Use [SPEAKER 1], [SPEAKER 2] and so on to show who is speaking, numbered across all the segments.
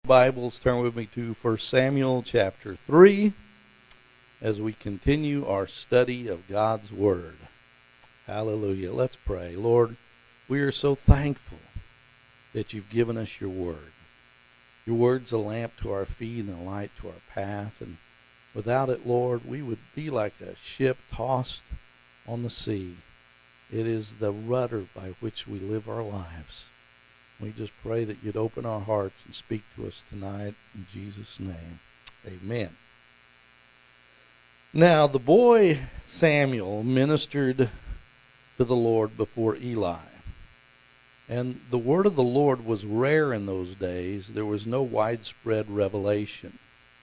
[SPEAKER 1] Bibles, turn with me to 1 Samuel chapter 3 as we continue our study of God's Word. Hallelujah. Let's pray. Lord, we are so thankful that you've given us your Word. Your Word's a lamp to our feet and a light to our path. And without it, Lord, we would be like a ship tossed on the sea. It is the rudder by which we live our lives. We just pray that you'd open our hearts and speak to us tonight in Jesus' name. Amen. Now, the boy Samuel ministered to the Lord before Eli. And the word of the Lord was rare in those days. There was no widespread revelation.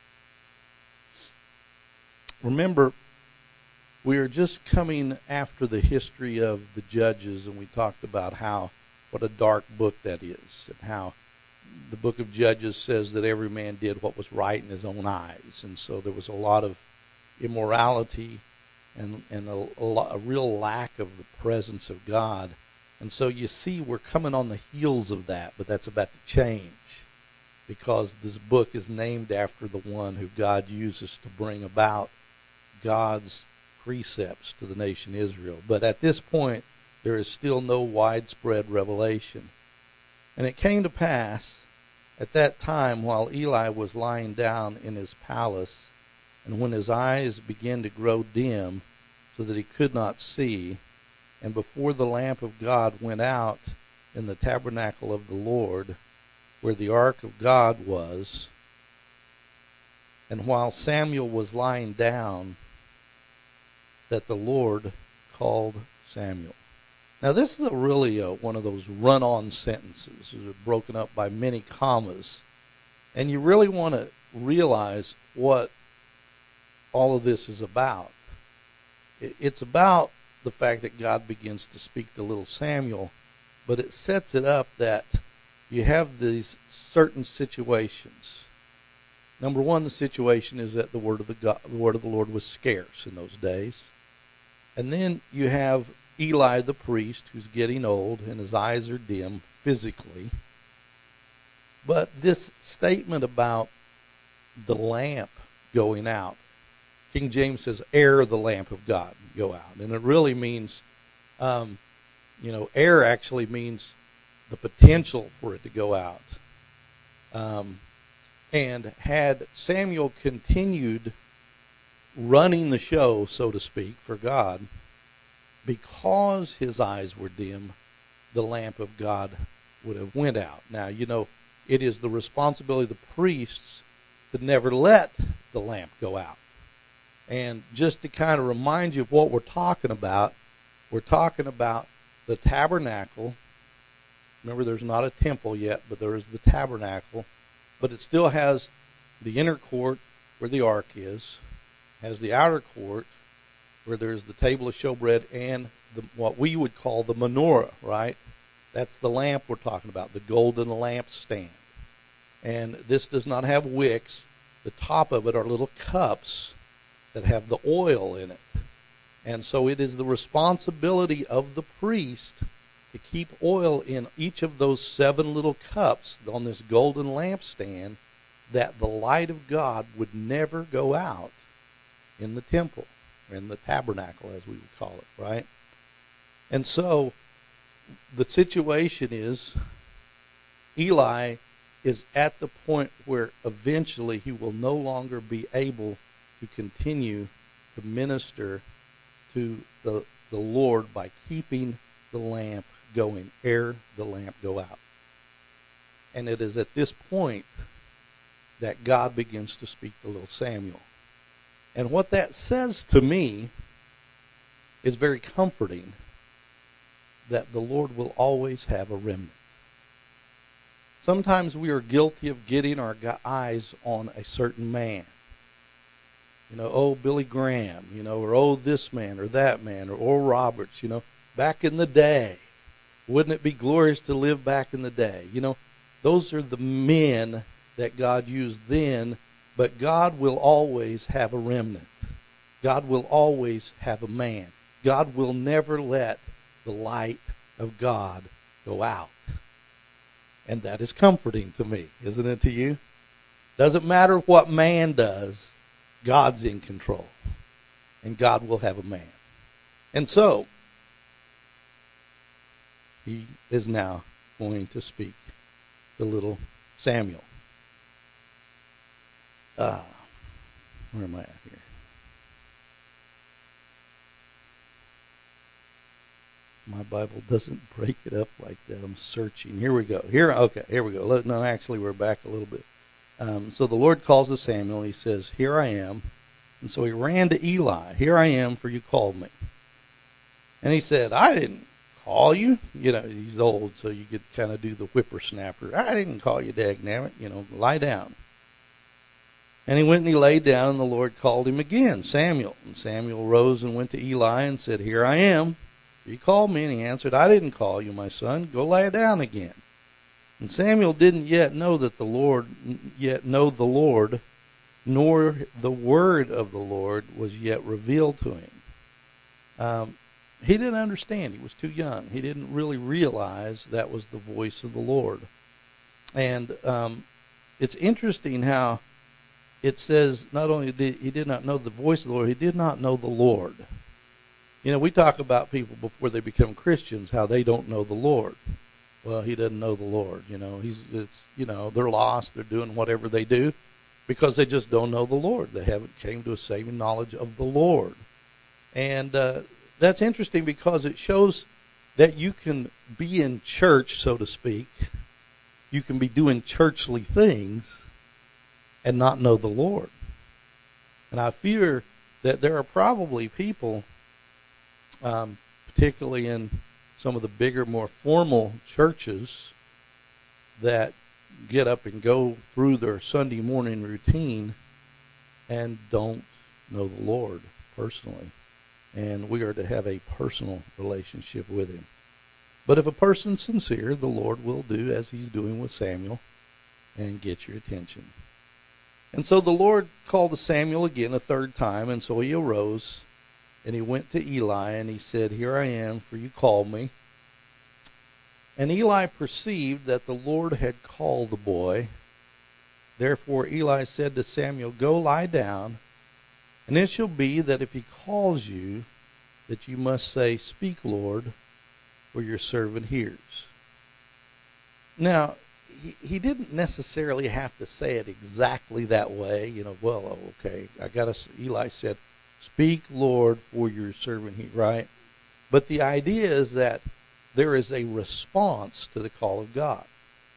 [SPEAKER 1] Remember, we are just coming after the history of the judges, and we talked about what a dark book that is, and how the book of Judges says that every man did what was right in his own eyes. And so there was a lot of immorality and a real lack of the presence of God. And so you see we're coming on the heels of that, but that's about to change because this book is named after the one who God uses to bring about God's precepts to the nation Israel. But at this point, there is still no widespread revelation. And it came to pass at that time while Eli was lying down in his palace, and when his eyes began to grow dim so that he could not see, and before the lamp of God went out in the tabernacle of the Lord, where the ark of God was, and while Samuel was lying down, that the Lord called Samuel. Now, this is really one of those run-on sentences, broken up by many commas. And you really want to realize what all of this is about. It's about the fact that God begins to speak to little Samuel, but it sets it up that you have these certain situations. Number one, the situation is that the word of the Lord was scarce in those days. And then you have Eli the priest, who's getting old, and his eyes are dim physically. But this statement about the lamp going out, King James says, ere the lamp of God go out. And it really means, ere actually means the potential for it to go out. And had Samuel continued running the show, so to speak, for God, because his eyes were dim, the lamp of God would have went out. Now, it is the responsibility of the priests to never let the lamp go out. And just to kind of remind you of what we're talking about the tabernacle. Remember, there's not a temple yet, but there is the tabernacle. But it still has the inner court where the ark is, has the outer court where there's the table of showbread and what we would call the menorah, right? That's the lamp we're talking about, the golden lampstand. And this does not have wicks. The top of it are little cups that have the oil in it. And so it is the responsibility of the priest to keep oil in each of those 7 little cups on this golden lampstand, that the light of God would never go out in the temple, or in the tabernacle, as we would call it, right? And so the situation is Eli is at the point where eventually he will no longer be able to continue to minister to the Lord by keeping the lamp going, ere the lamp go out. And it is at this point that God begins to speak to little Samuel. And what that says to me is very comforting, that the Lord will always have a remnant. Sometimes we are guilty of getting our eyes on a certain man. Billy Graham, or this man or that man, or Oral Roberts, back in the day. Wouldn't it be glorious to live back in the day? Those are the men that God used then. But God will always have a remnant. God will always have a man. God will never let the light of God go out. And that is comforting to me, isn't it to you? Doesn't matter what man does, God's in control. And God will have a man. And so, he is now going to speak to little Samuel. Where am I at here? My Bible doesn't break it up like that. I'm searching. Here we go. Here we go. No, actually, we're back a little bit. So the Lord calls to Samuel. He says, "Here I am." And so he ran to Eli. "Here I am, for you called me." And he said, "I didn't call you." You know, he's old, so you could kind of do the whippersnapper. "I didn't call you, dagnabbit. You know, lie down." And he went and he laid down, and the Lord called him again, "Samuel." And Samuel rose and went to Eli and said, "Here I am. You called me." And he answered, "I didn't call you, my son. Go lie down again." And Samuel didn't yet know the Lord, nor the word of the Lord was yet revealed to him. He didn't understand. He was too young. He didn't really realize that was the voice of the Lord. And it's interesting how it says not only did he did not know the voice of the Lord, he did not know the Lord. You know, we talk about people before they become Christians, how they don't know the Lord. Well, he doesn't know the Lord. You know, they're lost. They're doing whatever they do because they just don't know the Lord. They haven't came to a saving knowledge of the Lord. And that's interesting because it shows that you can be in church, so to speak. You can be doing churchly things and not know the Lord. And I fear that there are probably people, particularly in some of the bigger, more formal churches, that get up and go through their Sunday morning routine and don't know the Lord personally. And we are to have a personal relationship with him. But if a person's sincere, the Lord will do as he's doing with Samuel and get your attention. And so the Lord called to Samuel again a third time, and so he arose and he went to Eli and he said, "Here I am, for you called me." And Eli perceived that the Lord had called the boy. Therefore Eli said to Samuel, "Go lie down, and it shall be that if he calls you, that you must say, 'Speak, Lord, for your servant hears.'" Now, he didn't necessarily have to say it exactly that way. You know, well, okay, Eli said, "Speak, Lord, for your servant hears," right? But the idea is that there is a response to the call of God.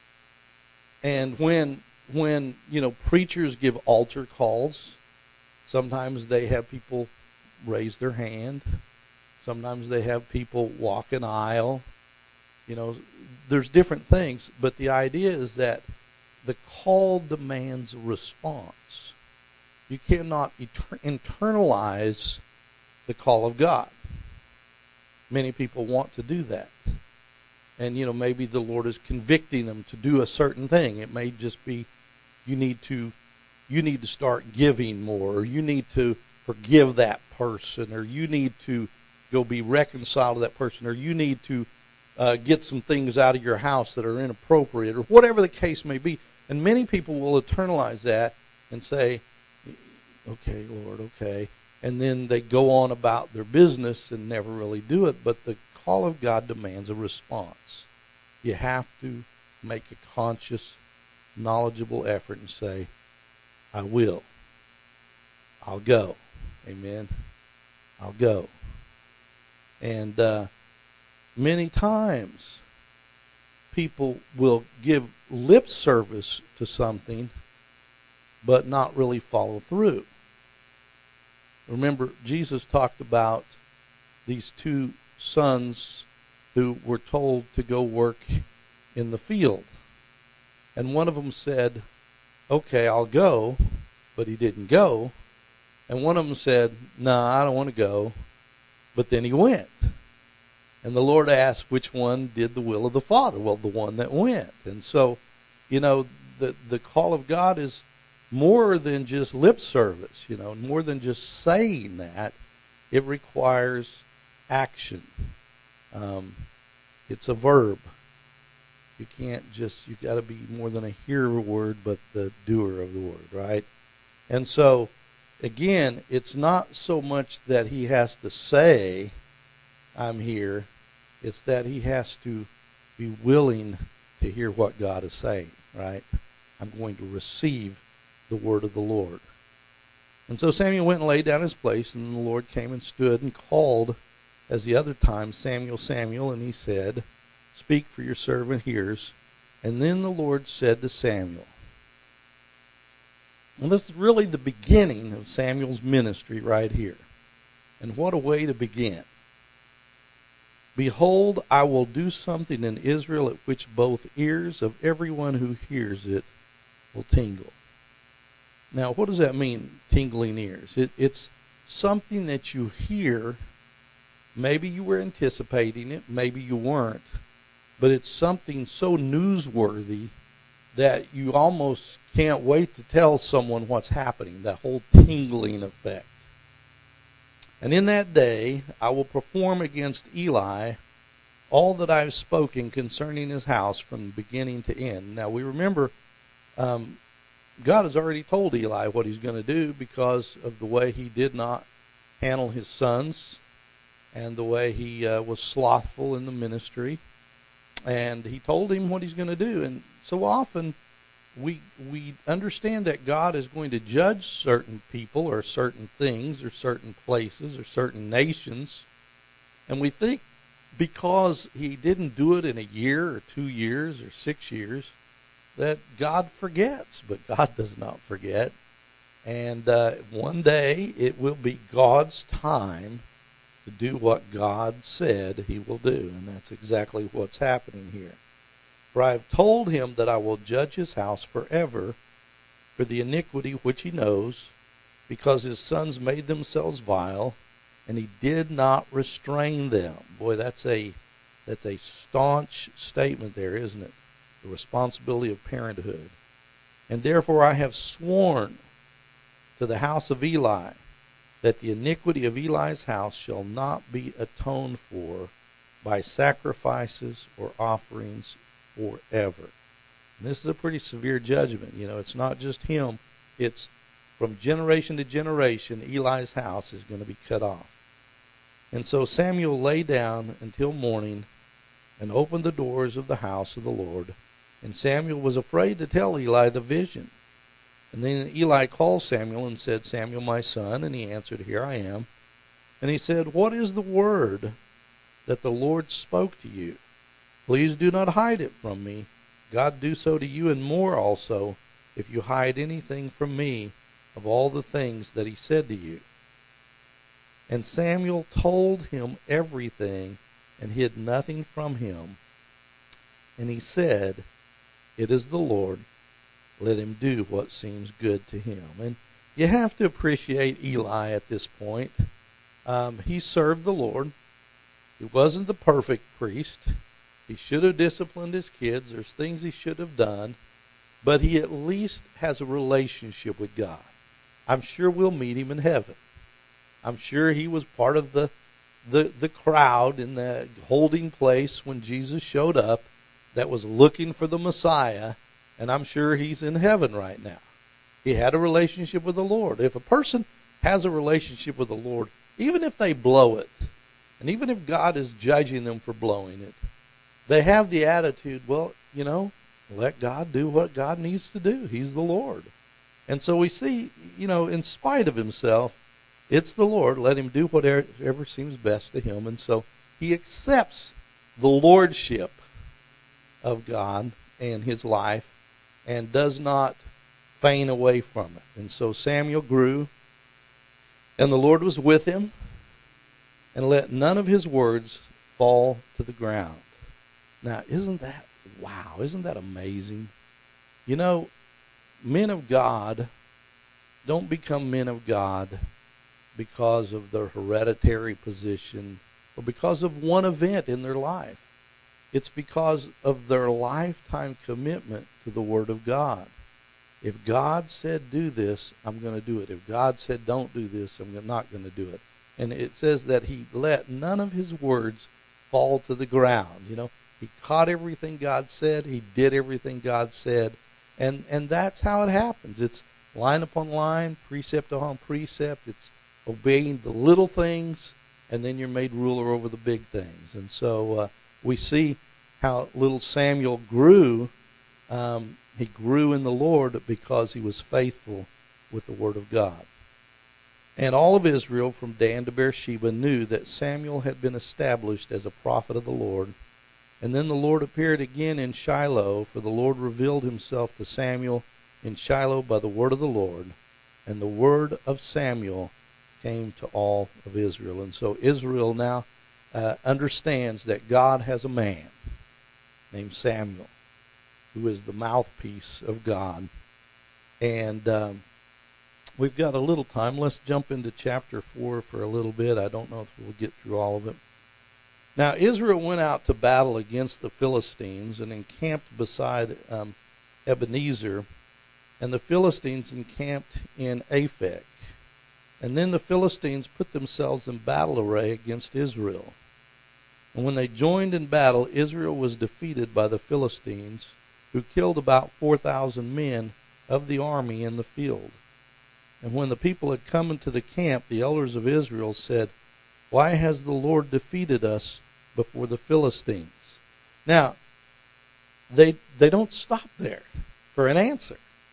[SPEAKER 1] And when preachers give altar calls, sometimes they have people raise their hand. Sometimes they have people walk an aisle. You know, there's different things, but the idea is that the call demands a response. You cannot internalize the call of God. Many people want to do that. And, maybe the Lord is convicting them to do a certain thing. It may just be you need to start giving more, or you need to forgive that person, or you need to go be reconciled to that person, or you need to get some things out of your house that are inappropriate, or whatever the case may be. And many people will internalize that and say, "Okay, Lord, okay." And then they go on about their business and never really do it. But the call of God demands a response. You have to make a conscious, knowledgeable effort and say, "I will. I'll go." Amen. I'll go. And many times people will give lip service to something but not really follow through. Remember, Jesus talked about these two sons who were told to go work in the field. And one of them said, "Okay, I'll go," but he didn't go. And one of them said, "No, I don't want to go," but then he went. And the Lord asked which one did the will of the Father. Well, the one that went. And so, the call of God is more than just lip service, more than just saying that. It requires action. It's a verb. You can't just, you got to be more than a hearer of the word, but the doer of the word, right? And so, again, it's not so much that he has to say, I'm here. It's that he has to be willing to hear what God is saying, right? I'm going to receive the word of the Lord. And so Samuel went and lay down his place, and the Lord came and stood and called, as the other time, Samuel, Samuel, and he said, Speak, for your servant hears. And then the Lord said to Samuel, and this is really the beginning of Samuel's ministry right here. And what a way to begin. Behold, I will do something in Israel at which both ears of everyone who hears it will tingle. Now, what does that mean, tingling ears? It's something that you hear. Maybe you were anticipating it, maybe you weren't. But it's something so newsworthy that you almost can't wait to tell someone what's happening, that whole tingling effect. And in that day I will perform against Eli all that I have spoken concerning his house from beginning to end. Now we remember God has already told Eli what he's going to do because of the way he did not handle his sons and the way he was slothful in the ministry. And he told him what he's going to do. And so often we understand that God is going to judge certain people or certain things or certain places or certain nations. And we think because he didn't do it in a year or 2 years or 6 years that God forgets. But God does not forget. And one day it will be God's time to do what God said he will do. And that's exactly what's happening here. For I have told him that I will judge his house forever for the iniquity which he knows, because his sons made themselves vile, and he did not restrain them. Boy, that's a staunch statement there, isn't it? The responsibility of parenthood. And therefore I have sworn to the house of Eli that the iniquity of Eli's house shall not be atoned for by sacrifices or offerings forever. And this is a pretty severe judgment. You know, it's not just him. It's from generation to generation, Eli's house is going to be cut off. And so Samuel lay down until morning and opened the doors of the house of the Lord. And Samuel was afraid to tell Eli the vision. And then Eli called Samuel and said, Samuel, my son. And he answered, Here I am. And he said, What is the word that the Lord spoke to you? Please do not hide it from me. God do so to you and more also, if you hide anything from me of all the things that he said to you. And Samuel told him everything and hid nothing from him. And he said, It is the Lord. Let him do what seems good to him. And you have to appreciate Eli at this point. He served the Lord. He wasn't the perfect priest. He should have disciplined his kids. There's things he should have done. But he at least has a relationship with God. I'm sure we'll meet him in heaven. I'm sure he was part of the crowd in the holding place when Jesus showed up that was looking for the Messiah. And I'm sure he's in heaven right now. He had a relationship with the Lord. If a person has a relationship with the Lord, even if they blow it, and even if God is judging them for blowing it, they have the attitude, well, you know, let God do what God needs to do. He's the Lord. And so we see, you know, in spite of himself, it's the Lord. Let him do whatever seems best to him. And so he accepts the lordship of God and his life and does not feign away from it. And so Samuel grew, and the Lord was with him, and let none of his words fall to the ground. Now, isn't that, wow, isn't that amazing? You know, men of God don't become men of God because of their hereditary position or because of one event in their life. It's because of their lifetime commitment to the Word of God. If God said do this, I'm going to do it. If God said don't do this, I'm not going to do it. And it says that he let none of his words fall to the ground. You know, He caught everything God said. He did everything God said. And that's how it happens. It's line upon line, precept upon precept. It's obeying the little things, and then you're made ruler over the big things. And so we see how little Samuel grew. He grew in the Lord because he was faithful with the Word of God. And all of Israel from Dan to Beersheba knew that Samuel had been established as a prophet of the Lord. And then the Lord appeared again in Shiloh, for the Lord revealed himself to Samuel in Shiloh by the word of the Lord. And the word of Samuel came to all of Israel. And so Israel now understands that God has a man named Samuel, who is the mouthpiece of God. And we've got a little time. Let's jump into chapter 4 for a little bit. I don't know if we'll get through all of it. Now, Israel went out to battle against the Philistines and encamped beside Ebenezer, and the Philistines encamped in Aphek. And then the Philistines put themselves in battle array against Israel. And when they joined in battle, Israel was defeated by the Philistines, who killed about 4,000 men of the army in the field. And when the people had come into the camp, the elders of Israel said, "Why has the Lord defeated us before the Philistines?" Now, they don't stop there for an answer.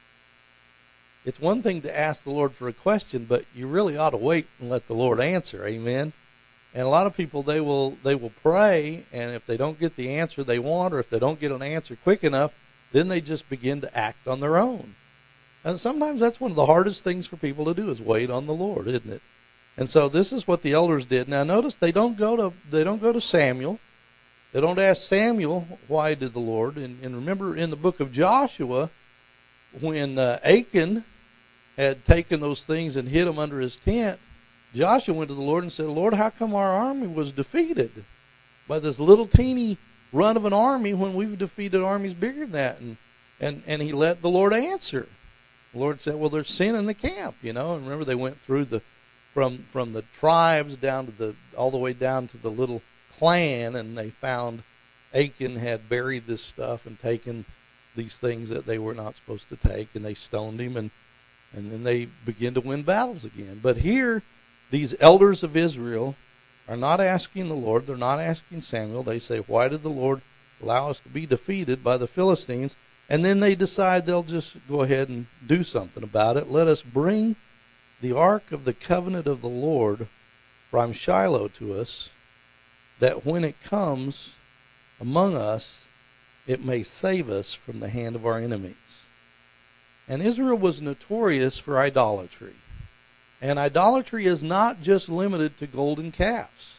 [SPEAKER 1] It's one thing to ask the Lord for a question, but you really ought to wait and let the Lord answer. Amen. And a lot of people, they will pray, and if they don't get the answer they want, or if they don't get an answer quick enough, then they just begin to act on their own. And sometimes that's one of the hardest things for people to do, is wait on the Lord, isn't it? And so this is what the elders did. Now notice they don't go to Samuel. They don't ask Samuel, why did the Lord? And remember in the book of Joshua, when Achan had taken those things and hid them under his tent, Joshua went to the Lord and said, "Lord, how come our army was defeated by this little teeny run of an army when we've defeated armies bigger than that?" And he let the Lord answer. The Lord said, "Well, there's sin in the camp, you know." And remember, they went through from the tribes down to all the way down to the little clan, and they found Achan had buried this stuff and taken these things that they were not supposed to take, and they stoned him, and then they begin to win battles again. But here, these elders of Israel are not asking the Lord. They're not asking Samuel. They say, "Why did the Lord allow us to be defeated by the Philistines?" And then they decide they'll just go ahead and do something about it. "Let us bring the ark of the covenant of the Lord from Shiloh to us, that when it comes among us, it may save us from the hand of our enemies." And Israel was notorious for idolatry. And idolatry is not just limited to golden calves.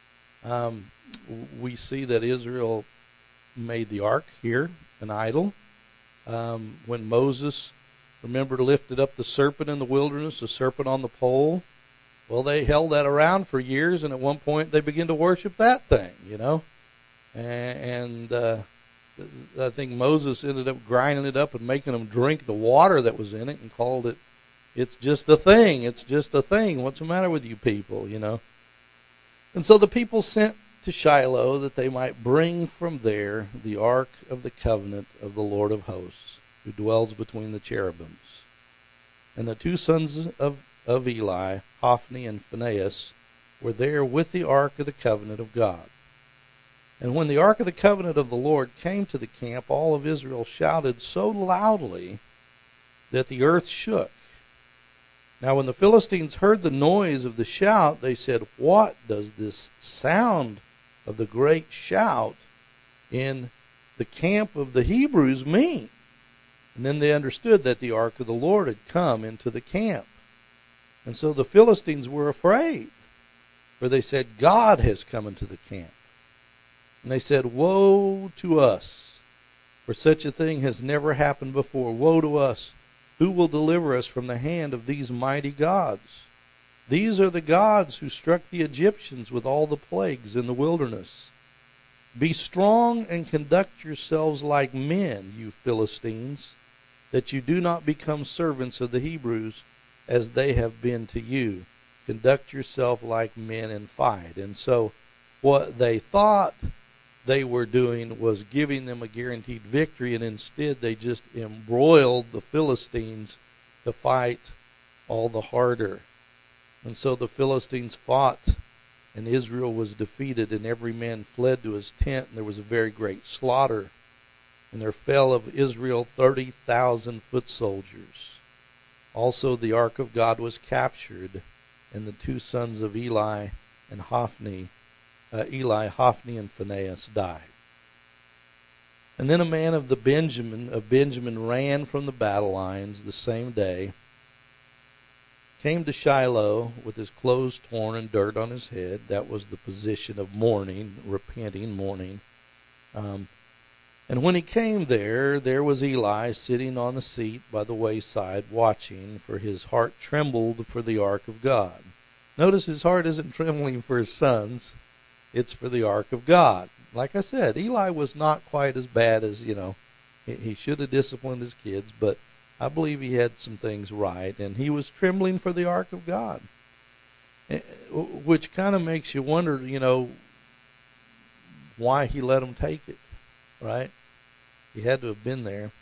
[SPEAKER 1] We see that Israel made the ark here an idol. When Moses, remember, lifted up the serpent in the wilderness, the serpent on the pole, well, they held that around for years, and at one point they began to worship that thing, you know. And I think Moses ended up grinding it up and making them drink the water that was in it and called it, "It's just a thing, it's just a thing. What's the matter with you people," you know. And so the people sent to Shiloh that they might bring from there the ark of the covenant of the Lord of hosts, who dwells between the cherubims. And the two sons of Eli, Hophni and Phinehas, were there with the ark of the covenant of God. And when the ark of the covenant of the Lord came to the camp, all of Israel shouted so loudly that the earth shook. Now when the Philistines heard the noise of the shout, they said, "What does this sound of the great shout in the camp of the Hebrews mean?" And then they understood that the ark of the Lord had come into the camp. And so the Philistines were afraid, for they said, "God has come into the camp." And they said, "Woe to us, for such a thing has never happened before. Woe to us! Who will deliver us from the hand of these mighty gods? These are the gods who struck the Egyptians with all the plagues in the wilderness. Be strong and conduct yourselves like men, you Philistines, that you do not become servants of the Hebrews as they have been to you. Conduct yourself like men and fight." And so what they thought they were doing was giving them a guaranteed victory, and instead they just embroiled the Philistines to fight all the harder. And so the Philistines fought, and Israel was defeated, and every man fled to his tent, and there was a very great slaughter. And there fell of Israel 30,000 foot soldiers. Also the ark of God was captured, and the two sons of Eli, Hophni and Phinehas, died. And then a man of Benjamin ran from the battle lines the same day, came to Shiloh with his clothes torn and dirt on his head. That was the position of mourning, repenting, mourning. And when he came there was Eli sitting on the seat by the wayside watching, for his heart trembled for the ark of God. Notice his heart isn't trembling for his sons. It's for the ark of God. Like I said, Eli was not quite as bad as, he should have disciplined his kids, but I believe he had some things right, and he was trembling for the ark of God, which kind of makes you wonder, why he let him take it, right? He had to have been there.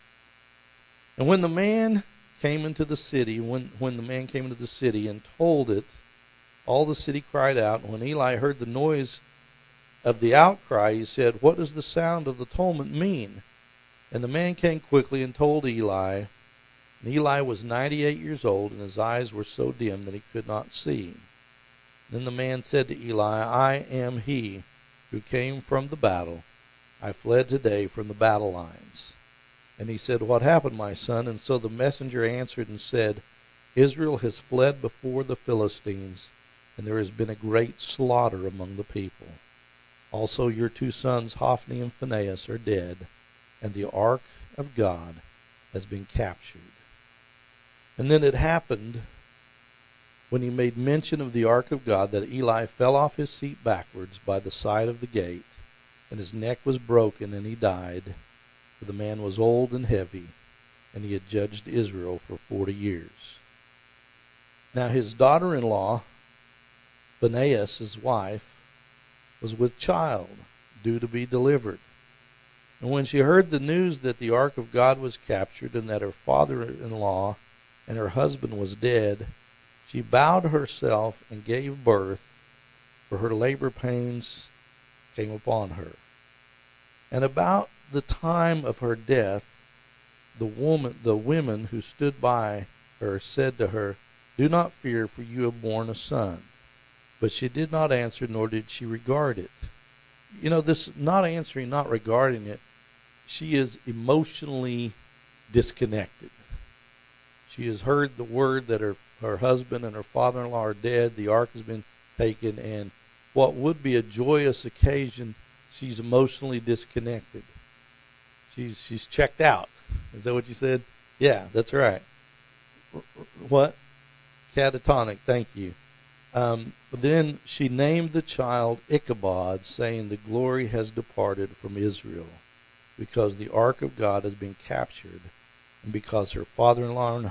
[SPEAKER 1] And when the man came into the city, when the man came into the city and told it, all the city cried out. And when Eli heard the noise of the outcry, he said, "What does the sound of the tumult mean?" And the man came quickly and told Eli. And Eli was 98 years old, and his eyes were so dim that he could not see. Then the man said to Eli, "I am he who came from the battle. I fled today from the battle lines." And he said, "What happened, my son?" And so the messenger answered and said, "Israel has fled before the Philistines, and there has been a great slaughter among the people. Also your two sons, Hophni and Phinehas, are dead, and the ark of God has been captured." And then it happened, when he made mention of the ark of God, that Eli fell off his seat backwards by the side of the gate, and his neck was broken, and he died. For the man was old and heavy, and he had judged Israel for 40 years. Now his daughter-in-law, Phinehas, his wife, was with child, due to be delivered. And when she heard the news that the ark of God was captured, and that her father-in-law and her husband was dead, she bowed herself and gave birth, for her labor pains came upon her. And about the time of her death, the women who stood by her said to her, "Do not fear, for you have borne a son." But she did not answer, nor did she regard it. This not answering, not regarding it, she is emotionally disconnected. She has heard the word that her husband and her father-in-law are dead, the ark has been taken, and what would be a joyous occasion, she's emotionally disconnected. She's checked out. Is that what you said? Yeah, that's right. What? Catatonic, thank you. Then she named the child Ichabod, saying, "The glory has departed from Israel, because the ark of God has been captured, and because her father-in-law and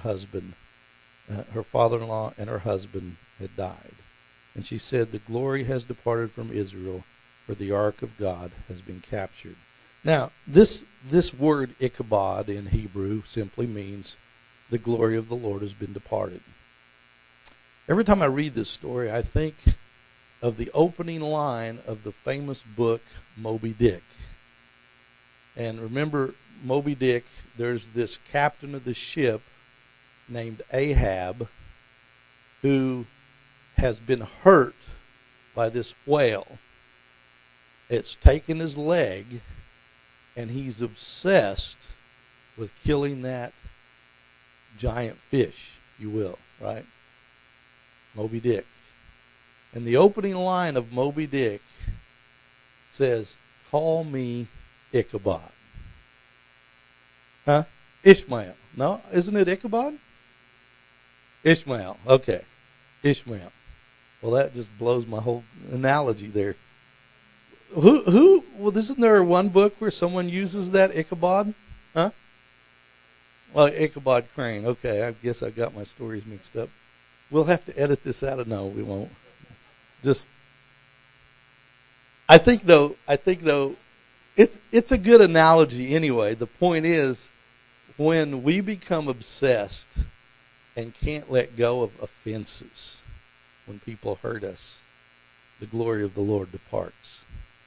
[SPEAKER 1] her husband had died." And she said, "The glory has departed from Israel, for the ark of God has been captured." Now, this word Ichabod in Hebrew simply means the glory of the Lord has been departed. Every time I read this story, I think of the opening line of the famous book Moby Dick. And remember, Moby Dick, there's this captain of the ship named Ahab who has been hurt by this whale. It's taken his leg, and he's obsessed with killing that giant fish, if you will, right? Moby Dick. And the opening line of Moby Dick says, "Call me Ichabod." Huh? Ishmael. No? Isn't it Ichabod? Ishmael. Okay. Ishmael. Well, that just blows my whole analogy there. Well, isn't there one book where someone uses that Ichabod? Huh? Well, Ichabod Crane. Okay, I guess I got my stories mixed up. We'll have to edit this out. No, we won't. I think though, it's a good analogy anyway. The point is, when we become obsessed and can't let go of offenses, when people hurt us, the glory of the Lord departs.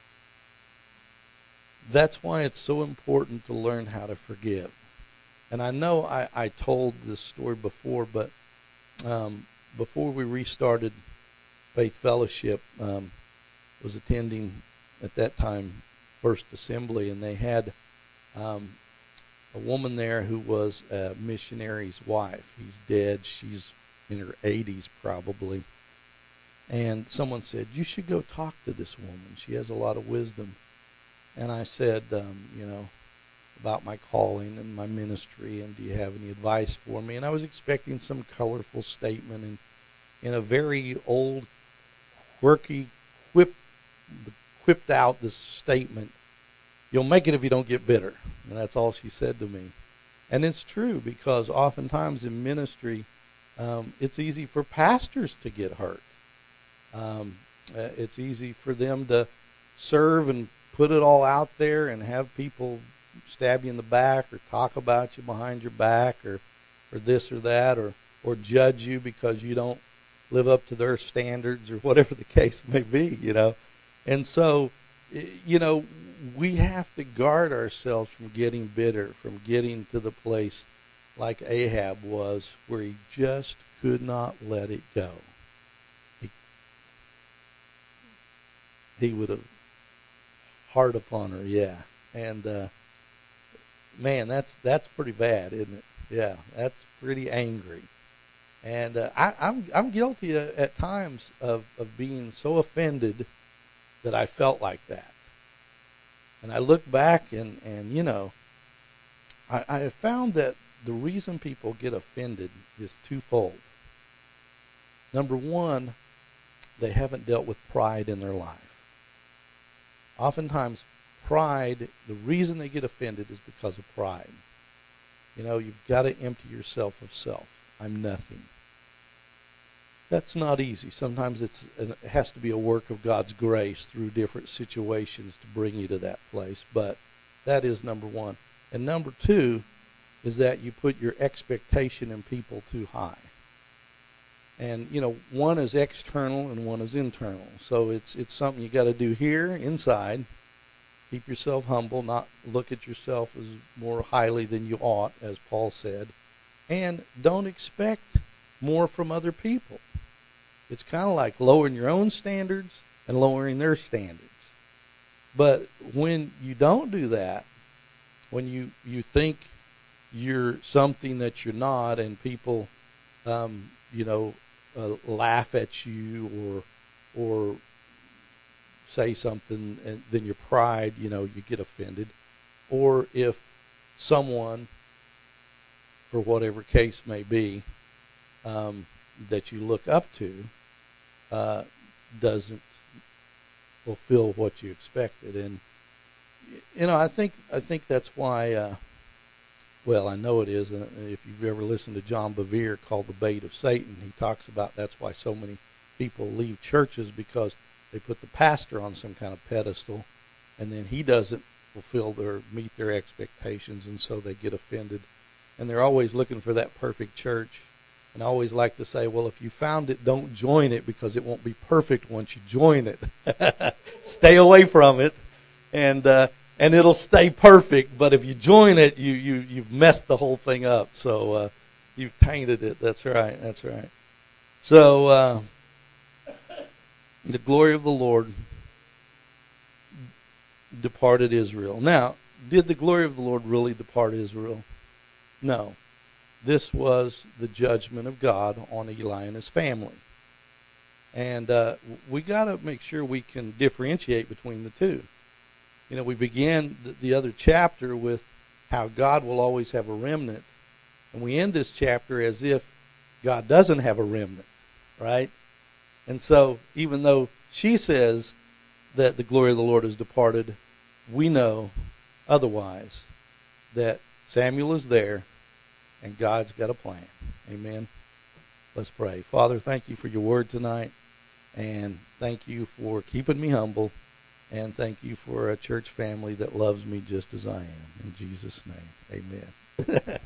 [SPEAKER 1] That's why it's so important to learn how to forgive. And I know I told this story before, but before we restarted Faith Fellowship, was attending at that time First Assembly, and they had a woman there who was a missionary's wife. He's dead. She's in her 80s probably. And someone said, you should go talk to this woman. She has a lot of wisdom. And I said, about my calling and my ministry, and do you have any advice for me? And I was expecting some colorful statement, and in a very old, quirky, whipped out this statement, you'll make it if you don't get bitter. And that's all she said to me. And it's true, because oftentimes in ministry, it's easy for pastors to get hurt. It's easy for them to serve and put it all out there and have people stab you in the back or talk about you behind your back or this or that or judge you because you don't live up to their standards or whatever the case may be, And so, we have to guard ourselves from getting bitter, from getting to the place like Ahab was, where he just could not let it go. He would have hard upon her, yeah. And man, that's pretty bad, isn't it? Yeah, that's pretty angry. And I'm guilty at times of being so offended that I felt like that. And I look back and I have found that the reason people get offended is twofold. Number one, they haven't dealt with pride in their life. Oftentimes, pride, the reason they get offended is because of pride. You've got to empty yourself of self. I'm nothing. That's not easy. Sometimes it has to be a work of God's grace through different situations to bring you to that place. But that is number one. And number two is that you put your expectation in people too high. And, one is external and one is internal. So it's something you got to do here, inside. Keep yourself humble, not look at yourself as more highly than you ought, as Paul said. And don't expect more from other people. It's kind of like lowering your own standards and lowering their standards. But when you don't do that, when you think you're something that you're not, and people, laugh at you or say something, and then your pride, you get offended. Or if someone, for whatever case may be, that you look up to, doesn't fulfill what you expected. And I think that's why, I know it is. If you've ever listened to John Bevere, called The Bait of Satan, he talks about that's why so many people leave churches, because they put the pastor on some kind of pedestal, and then he doesn't meet their expectations, and so they get offended. And they're always looking for that perfect church. And I always like to say, well, if you found it, don't join it, because it won't be perfect once you join it. Stay away from it, and it'll stay perfect. But if you join it, you've messed the whole thing up. So you've tainted it. That's right. So the glory of the Lord departed Israel. Now, did the glory of the Lord really depart Israel? No. This was the judgment of God on Eli and his family. And we got to make sure we can differentiate between the two. We began the other chapter with how God will always have a remnant. And we end this chapter as if God doesn't have a remnant, right? And so even though she says that the glory of the Lord has departed, we know otherwise, that Samuel is there and God's got a plan. Amen. Let's pray. Father, thank you for your word tonight, and thank you for keeping me humble. And thank you for a church family that loves me just as I am. In Jesus' name, amen.